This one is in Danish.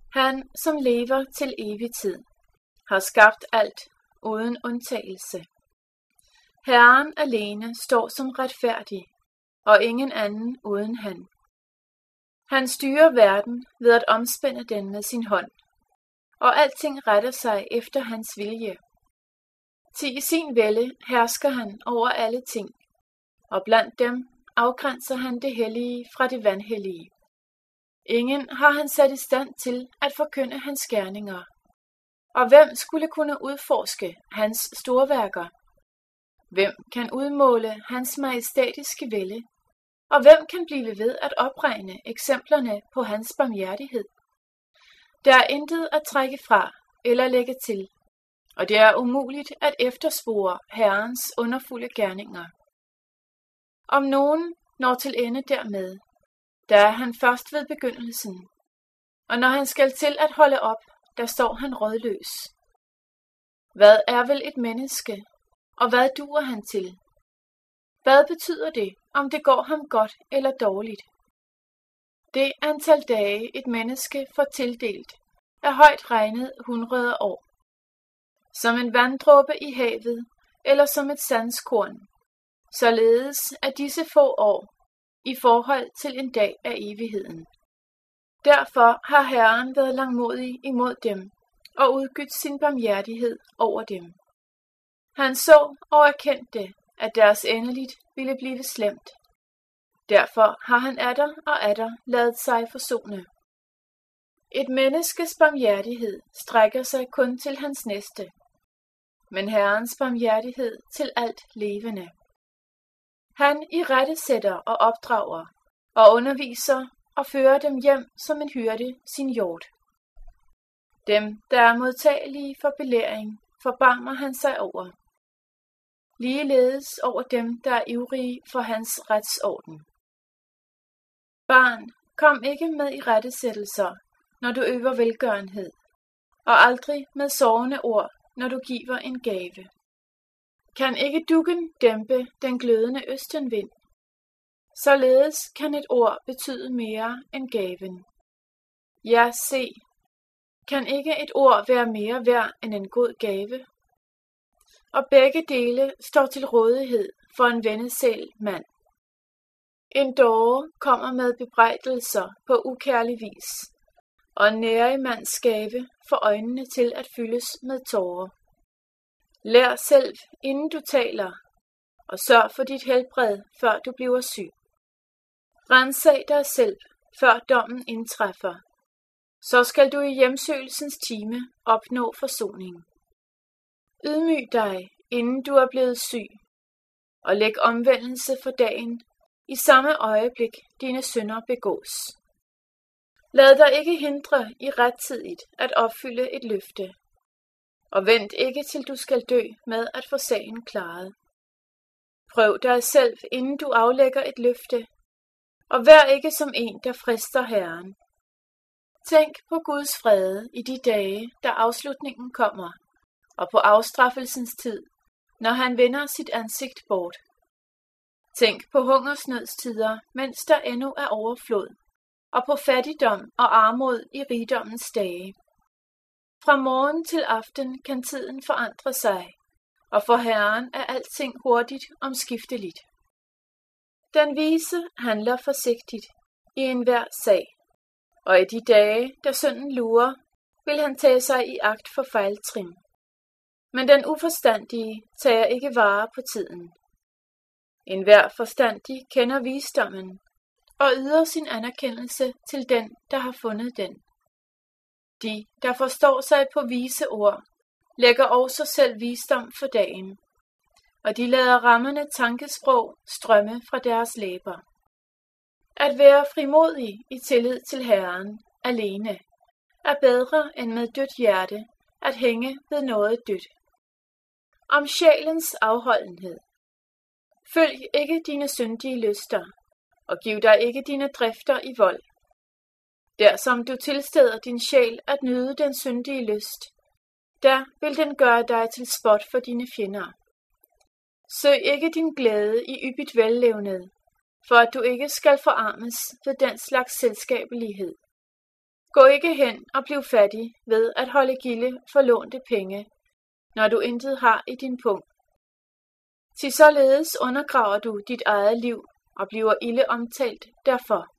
Han, som lever til evig tid, har skabt alt uden undtagelse. Herren alene står som retfærdig, og ingen anden uden han. Han styrer verden ved at omspænde den med sin hånd, og alting retter sig efter hans vilje. I sin vælde hersker han over alle ting, og blandt dem afgrænser han det hellige fra det vanhellige. Ingen har han sat i stand til at forkynde hans gerninger. Og hvem skulle kunne udforske hans storværker? Hvem kan udmåle hans majestætiske vælde? Og hvem kan blive ved at opregne eksemplerne på hans barmhjertighed? Der er intet at trække fra eller lægge til, og det er umuligt at efterspore Herrens underfulde gerninger. Om nogen når til ende dermed, der er han først ved begyndelsen, og når han skal til at holde op, der står han rådløs. Hvad er vel et menneske, og hvad duer han til? Hvad betyder det, om det går ham godt eller dårligt? Det antal dage et menneske får tildelt, er højt regnet 100 år. Som en vanddråbe i havet, eller som et sandskorn, således er disse få år i forhold til en dag af evigheden. Derfor har Herren været langmodig imod dem, og udgydt sin barmhjertighed over dem. Han så og erkendte, at deres endeligt ville blive slemt. Derfor har han atter ladet sig forsone. Et menneskes barmhjertighed strækker sig kun til hans næste, men Herrens barmhjertighed til alt levende. Han irettesætter og opdrager, og underviser og fører dem hjem som en hyrde sin hjort. Dem, der er modtagelige for belæring, forbarmer han sig over. Ligeledes over dem, der er ivrige for hans retsorden. Barn, kom ikke med irettesættelser, når du øver velgørenhed, og aldrig med sårende ord, når du giver en gave. Kan ikke dukken dæmpe den glødende østenvind? Således kan et ord betyde mere end gaven. Ja, se, kan ikke et ord være mere værd end en god gave? Og begge dele står til rådighed for en vennesæl mand. En dåre kommer med bebrejdelser på ukærlig vis, og en nærig mands gave får øjnene til at fyldes med tårer. Lær selv, inden du taler, og sørg for dit helbred, før du bliver syg. Rensag dig selv, før dommen indtræffer. Så skal du i hjemsøgelsens time opnå forsoning. Ydmyg dig, inden du er blevet syg, og læg omvendelse for dagen, i samme øjeblik dine synder begås. Lad dig ikke hindre i rettidigt at opfylde et løfte, og vent ikke til du skal dø med at få sagen klaret. Prøv dig selv, inden du aflægger et løfte, og vær ikke som en, der frister Herren. Tænk på Guds fred i de dage, da afslutningen kommer, og på afstraffelsens tid, når han vender sit ansigt bort. Tænk på hungersnødstider, mens der endnu er overflod, og på fattigdom og armod i rigdommens dage. Fra morgen til aften kan tiden forandre sig, og for Herren er alting hurtigt omskifteligt. Den vise handler forsigtigt i enhver sag, og i de dage, da synden lurer, vil han tage sig i agt for fejltrin. Men den uforstandige tager ikke vare på tiden. Enhver forstandig kender visdommen, og yder sin anerkendelse til den, der har fundet den. De, der forstår sig på vise ord, lægger også selv visdom for dagen, og de lader rammende tankesprog strømme fra deres læber. At være frimodig i tillid til Herren alene er bedre end med dødt hjerte at hænge ved noget dødt. Om sjælens afholdenhed. Følg ikke dine syndige lyster, og giv dig ikke dine drifter i vold. Der som du tilsteder din sjæl at nyde den syndige lyst, der vil den gøre dig til spot for dine fjender. Søg ikke din glæde i yppigt vellevned, for at du ikke skal forarmes ved den slags selskabelighed. Gå ikke hen og bliv fattig ved at holde gilde for lånte penge, når du intet har i din pung. Til således undergraver du dit eget liv og bliver ilde omtalt derfor.